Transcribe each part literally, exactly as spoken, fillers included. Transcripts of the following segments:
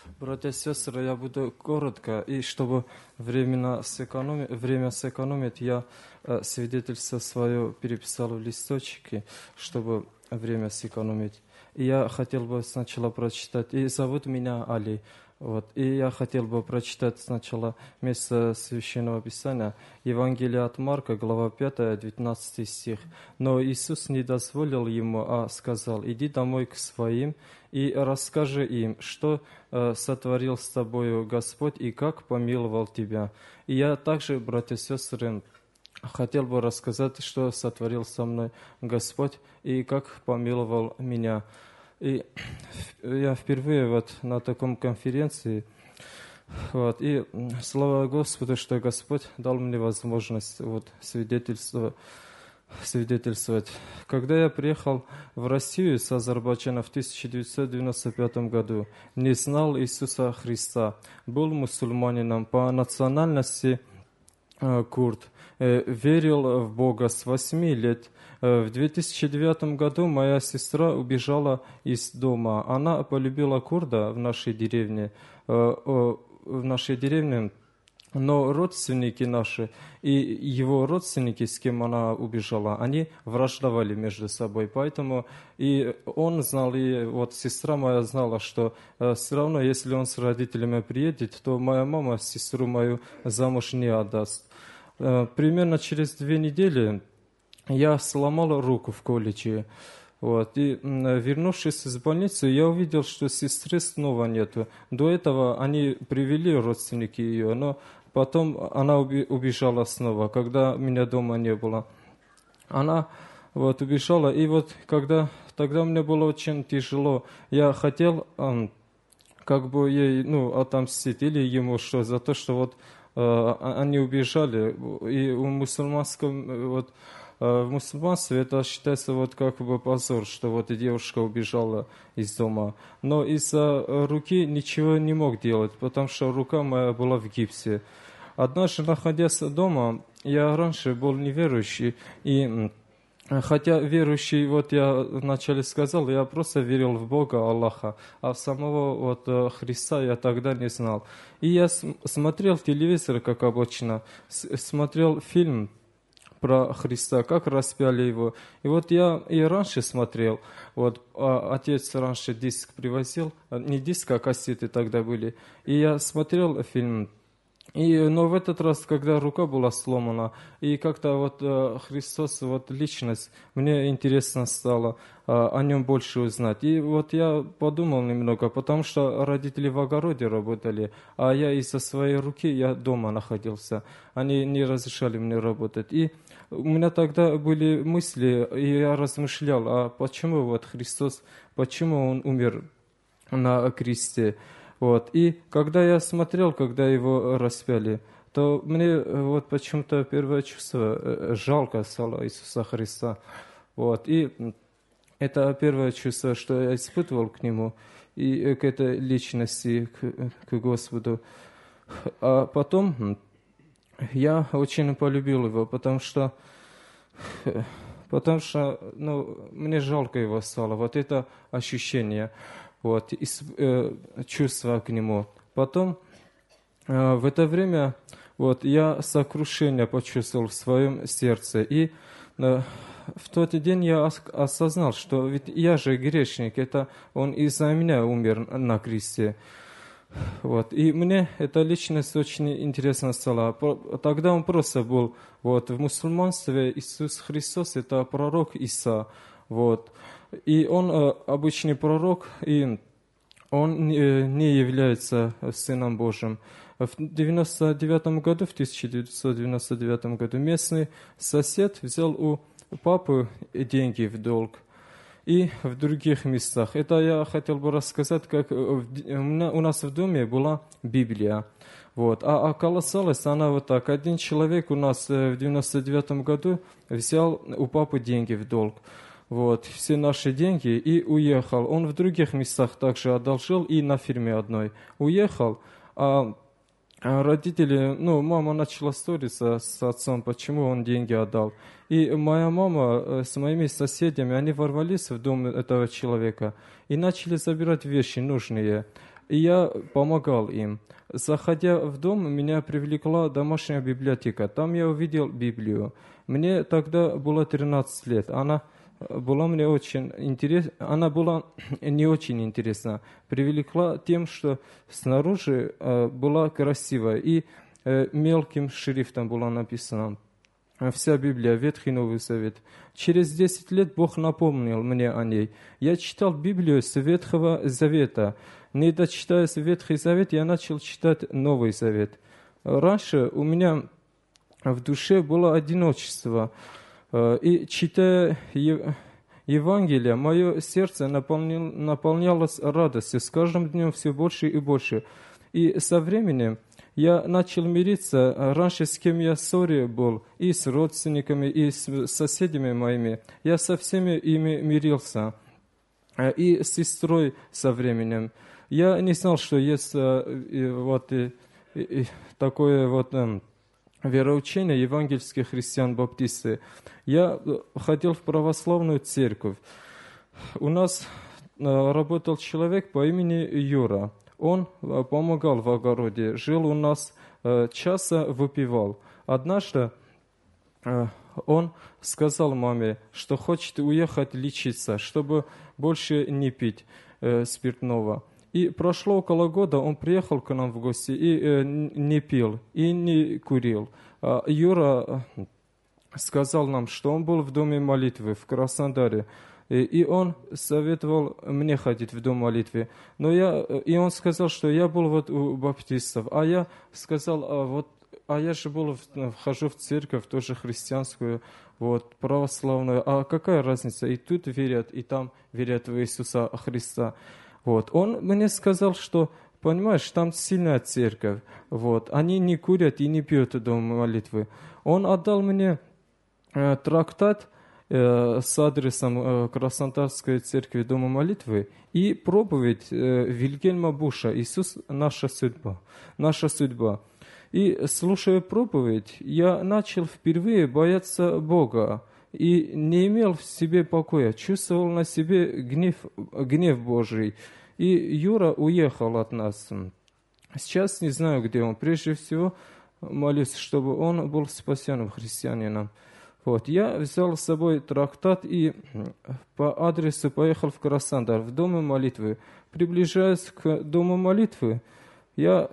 Братья и сестры, я буду коротко, и чтобы временно сэкономи- время сэкономить, я э, свидетельство свое переписал в листочки, чтобы время сэкономить. И я хотел бы сначала прочитать, и зовут меня Али, вот, и я хотел бы прочитать сначала место Священного Писания, Евангелие от Марка, глава пятая, девятнадцатый стих. «Но Иисус не дозволил ему, а сказал, иди домой к своим и расскажи им, что э, сотворил с тобою Господь и как помиловал тебя». И я также, братья и сестры, хотел бы рассказать, что сотворил со мной Господь и как помиловал меня. И я впервые вот на таком конференции, вот, и слава Господу, что Господь дал мне возможность вот, свидетельствовать. свидетельствовать. Когда я приехал в Россию с Азербайджана в тысяча девятьсот девяносто пятом году, не знал Иисуса Христа, был мусульманином по национальности э, курд, э, верил в Бога с восьми лет. В две тысячи девятом году моя сестра убежала из дома. Она полюбила курда в нашей деревне, в нашей деревне, но родственники наши и его родственники, с кем она убежала, они враждовали между собой. Поэтому и он знал, и вот сестра моя знала, что все равно, если он с родителями приедет, то моя мама сестру мою замуж не отдаст. Примерно через две недели я сломал руку в колледже. Вот. И вернувшись из больницы, я увидел, что сестры снова нету. До этого они привели родственники ее, но потом она убежала снова, когда меня дома не было. Она вот, убежала, и вот когда тогда мне было очень тяжело. Я хотел как бы ей ну, отомстить или ему что за то, что вот они убежали. И у мусульманском вот в мусульманстве это считается вот как бы позор, что вот и девушка убежала из дома. Но из-за руки ничего не мог делать, потому что рука моя была в гипсе. Однажды, находясь дома, я раньше был неверующий, и хотя верующий, вот я вначале сказал, я просто верил в Бога, Аллаха, а в самого вот Христа я тогда не знал. И я смотрел телевизор, как обычно, смотрел фильм про Христа, как распяли его. И вот я и раньше смотрел, вот а отец раньше диск привозил, не диск, а кассеты тогда были. И я смотрел фильм. И, но в этот раз, когда рука была сломана, и как-то вот э, Христос, вот личность, мне интересно стало э, о нем больше узнать. И вот я подумал немного, потому что родители в огороде работали, а я из-за своей руки, я дома находился. Они не разрешали мне работать. И у меня тогда были мысли, и я размышлял, а почему вот Христос, почему Он умер на кресте? Вот. И когда я смотрел, когда его распяли, то мне вот почему-то первое чувство жалко стало Иисуса Христа. Вот. И это первое чувство, что я испытывал к Нему и к этой личности, к, к Господу. А потом я очень полюбил Его, потому что, потому что ну, мне жалко Его стало. Вот это ощущение. Вот, и, э, чувства к Нему. Потом, э, в это время, вот, я сокрушение почувствовал в своем сердце. И э, в тот день я осознал, что ведь я же грешник, это Он из-за меня умер на кресте. Вот, и мне эта личность очень интересно стала. Тогда Он просто был, вот, в мусульманстве Иисус Христос, это пророк Иса, вот. И он э, обычный пророк, и он не, не является Сыном Божьим. В девяносто девятом году, в тысяча девятьсот девяносто девятом году, местный сосед взял у папы деньги в долг. И в других местах. Это я хотел бы рассказать, как в, у нас в доме была Библия. Вот. А оказалось, она вот так. Один человек у нас в девяносто девятом году взял у папы деньги в долг. Вот, все наши деньги и уехал. Он в других местах также одолжил и на фирме одной уехал. А родители, ну, мама начала ссориться с отцом, почему он деньги отдал. И моя мама с моими соседями, они ворвались в дом этого человека и начали забирать вещи нужные. и я помогал им. Заходя в дом, меня привлекла домашняя библиотека. Там я увидел Библию. Мне тогда было тринадцать лет. Она была мне очень интересна. Она была не очень интересна. Привлекла тем, что снаружи была красивая и мелким шрифтом была написана вся Библия, Ветхий и Новый Завет. Через десять лет Бог напомнил мне о ней. Я читал Библию с Ветхого Завета. Не дочитая Ветхий Завет, я начал читать Новый Завет. Раньше у меня в душе было одиночество. И читая Евангелие, мое сердце наполнялось радостью. С каждым днем все больше и больше. И со временем я начал мириться. Раньше с кем я в ссоре был, и с родственниками, и с соседями моими. Я со всеми ими мирился. И с сестрой со временем. Я не знал, что есть вот такое вот вероучение евангельских христиан-баптисты. Я ходил в православную церковь. У нас работал человек по имени Юра. Он помогал в огороде, жил у нас, часа выпивал. Однажды он сказал маме, что хочет уехать лечиться, чтобы больше не пить спиртного. И прошло около года, он приехал к нам в гости и не пил, и не курил. Юра сказал нам, что он был в доме молитвы в Краснодаре. И он советовал мне ходить в дом молитвы. Но я, и он сказал, что я был вот у баптистов. А я сказал, а, вот, а я же был, вхожу в церковь, тоже христианскую, вот, православную. А какая разница? И тут верят, и там верят в Иисуса Христа. Вот. Он мне сказал, что, понимаешь, там сильная церковь. Вот. Они не курят и не пьют в дом молитвы. Он отдал мне э, трактат с адресом Краснодарской церкви Дома молитвы и проповедь Вильгельма Буша «Иисус – наша судьба». Наша судьба. И, слушая проповедь, я начал впервые бояться Бога и не имел в себе покоя, чувствовал на себе гнев, гнев Божий. И Юра уехал от нас. Сейчас не знаю, где он. Прежде всего, молюсь, чтобы он был спасенным христианином. Вот, я взял с собой трактат и по адресу поехал в Краснодар, в Дом молитвы. Приближаясь к Дому молитвы, я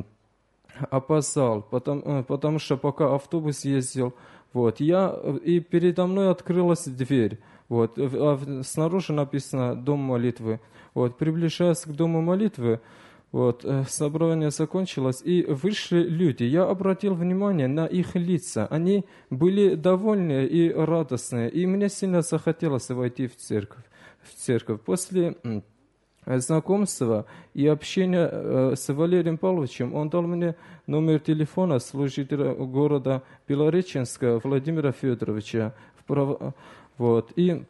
опоздал, потому, потому что пока автобус ездил, вот, я, и передо мной открылась дверь. Вот, а снаружи написано «Дом молитвы». Вот, приближаясь к Дому молитвы, вот, собрание закончилось, и вышли люди. Я обратил внимание на их лица. Они были довольны и радостные, и мне сильно захотелось войти в церковь. В церковь. После знакомства и общения с Валерием Павловичем он дал мне номер телефона служителя города Белореченска Владимира Федоровича. Вот, и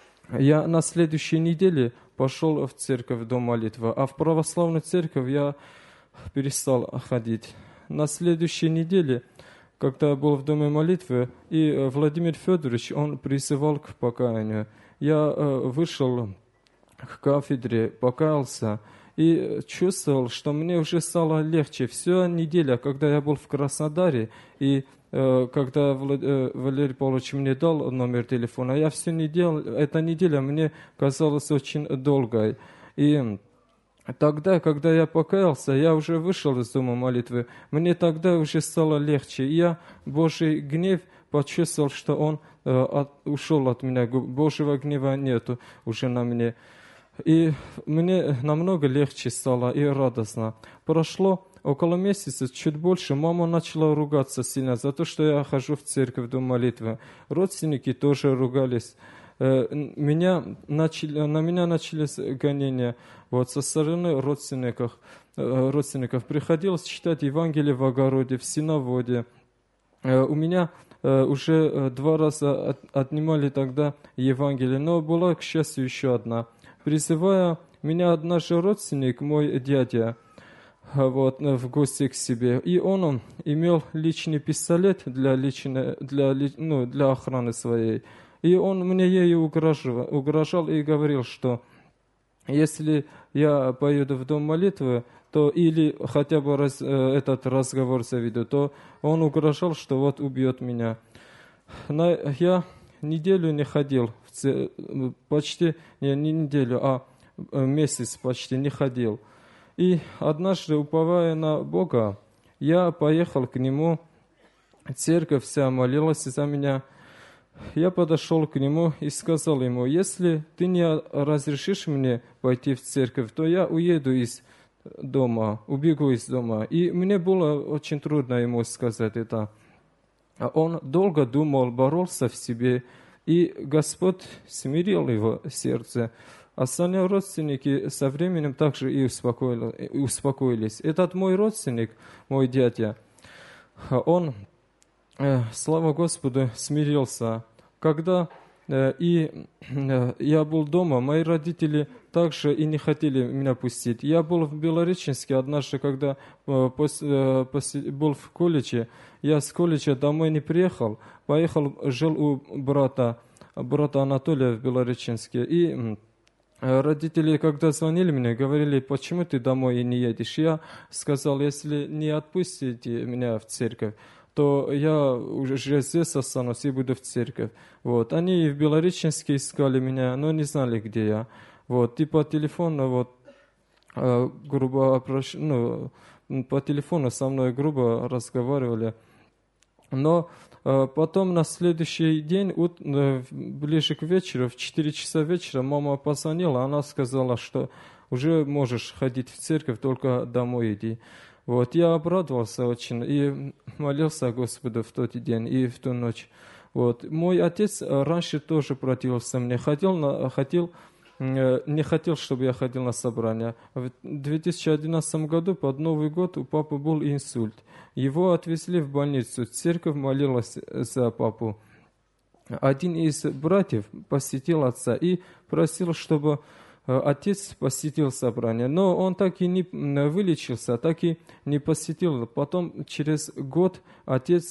я на следующей неделе пошел в церковь, в Дом молитвы, а в православную церковь я перестал ходить. На следующей неделе, когда я был в Доме молитвы, и Владимир Федорович, он призывал к покаянию. Я вышел к кафедре, покаялся и чувствовал, что мне уже стало легче. Вся неделя, когда я был в Краснодаре, и когда Валерий Павлович мне дал номер телефона, я всю неделю, эта неделя мне казалась очень долгой. И тогда, когда я покаялся, я уже вышел из Дома молитвы, мне тогда уже стало легче. И я Божий гнев почувствовал, что он от, ушел от меня, Божьего гнева нету уже на мне. И мне намного легче стало и радостно. Прошло около месяца, чуть больше, мама начала ругаться сильно за то, что я хожу в церковь, в Дом молитвы. Родственники тоже ругались. Меня начали, на меня начались гонения вот, со стороны родственников. родственников. Приходилось читать Евангелие в огороде, в синоводе. У меня уже два раза отнимали тогда Евангелие, но была, к счастью, еще одна. Призывая меня однажды родственник, мой дядя, вот, в гости к себе, и он, он имел личный пистолет для, личной, для, ну, для охраны своей, и он мне ею угрожал, угрожал и говорил, что если я поеду в дом молитвы, то или хотя бы раз, этот разговор заведу, то он угрожал, что вот убьет меня. На, я неделю не ходил, в ц... почти, не, не неделю, а месяц почти не ходил. И однажды, уповая на Бога, я поехал к нему, церковь вся молилась за меня. Я подошел к нему и сказал ему: если ты не разрешишь мне пойти в церковь, то я уеду из дома, убегу из дома. И мне было очень трудно ему сказать это. Он долго думал, боролся в себе, и Господь смирил его сердце. Остальные родственники со временем также и успокоились. Этот мой родственник, мой дядя, он, слава Господу, смирился. Когда и я был дома, мои родители также и не хотели меня пустить. Я был в Белореченске однажды, когда был в колледже. Я с колледжа домой не приехал, поехал, жил у брата, брата Анатолия в Белореченске. И родители, когда звонили мне, говорили: почему ты домой не едешь? Я сказал: если не отпустите меня в церковь, то я уже здесь останусь и буду в церковь. Вот. Они в Белореченске искали меня, но не знали, где я. Вот. И по телефону, вот, грубо опрощ... ну, по телефону со мной грубо разговаривали. Но потом на следующий день, ближе к вечеру, в четыре часа вечера, мама позвонила, она сказала, что уже можешь ходить в церковь, только домой иди. Вот, я обрадовался очень и молился Господу в тот день и в ту ночь. Вот. Мой отец раньше тоже противился мне, хотел, на, хотел, не хотел, чтобы я ходил на собрания. В две тысячи одиннадцатом году под Новый год у папы был инсульт. Его отвезли в больницу, церковь молилась за папу. Один из братьев посетил отца и просил, чтобы отец посетил собрание, но он так и не вылечился, так и не посетил. Потом через год отец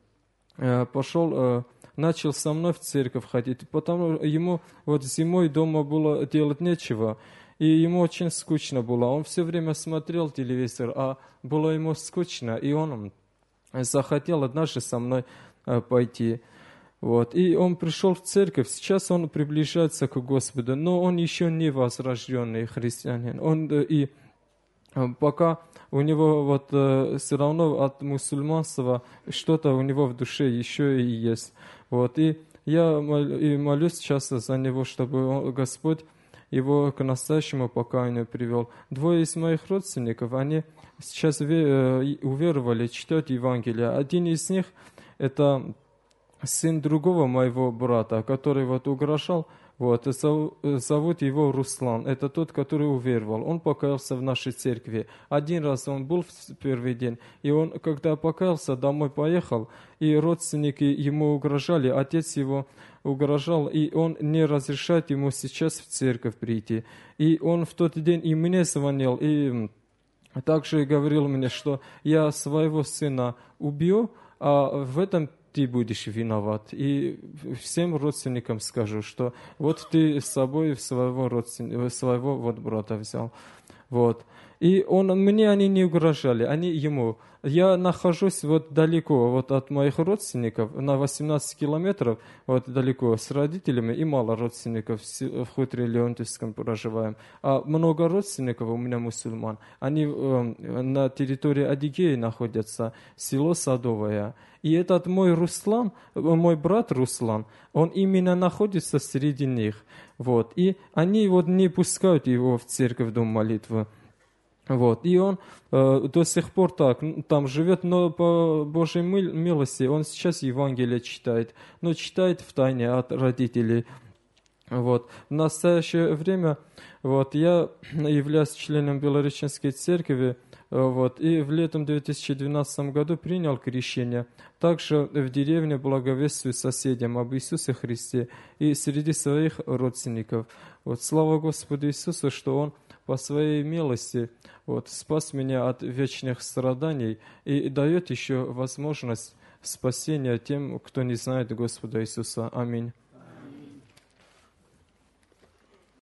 пошел, начал со мной в церковь ходить, потому ему вот зимой дома было делать нечего, и ему очень скучно было. Он все время смотрел телевизор, а было ему скучно, и он захотел однажды со мной пойти. Вот. И он пришел в церковь, сейчас он приближается к Господу, но он еще не возрожденный христианин. Он и пока у него вот все равно от мусульманства что-то у него в душе еще и есть. Вот. И я и молюсь часто за него, чтобы Господь его к настоящему покаянию привел. Двое из моих родственников, они сейчас уверовали, читают Евангелие. Один из них – это сын другого моего брата, который вот угрожал, вот, зовут его Руслан. Это тот, который уверовал. Он покаялся в нашей церкви. Один раз он был в первый день, и он, когда покаялся, домой поехал, и родственники ему угрожали, отец его угрожал, и он не разрешает ему сейчас в церковь прийти. И он в тот день и мне звонил, и также говорил мне, что я своего сына убью, а в этом ты будешь виноват. И всем родственникам скажу, что вот ты с собой своего, родственника, своего вот брата взял. Вот. И он, мне они не угрожали, они ему. Я нахожусь вот далеко вот от моих родственников, на восемнадцать километров вот далеко с родителями, и мало родственников в хуторе Леонтьевском проживаем. А много родственников у меня мусульман. Они э, на территории Адыгеи находятся, село Садовое. И этот мой Руслан, мой брат Руслан, он именно находится среди них. Вот. И они вот не пускают его в церковь, дом молитвы. Вот. И он э, до сих пор так, там живет, но по Божьей милости он сейчас Евангелие читает, но читает в тайне от родителей. Вот. В настоящее время вот, я являюсь членом Белореченской церкви, вот, и в летом две тысячи двенадцатом году принял крещение. Также в деревне благовествую соседям об Иисусе Христе и среди своих родственников. Вот, слава Господу Иисусу, что Он по своей милости вот, спас меня от вечных страданий и дает еще возможность спасения тем, кто не знает Господа Иисуса. Аминь.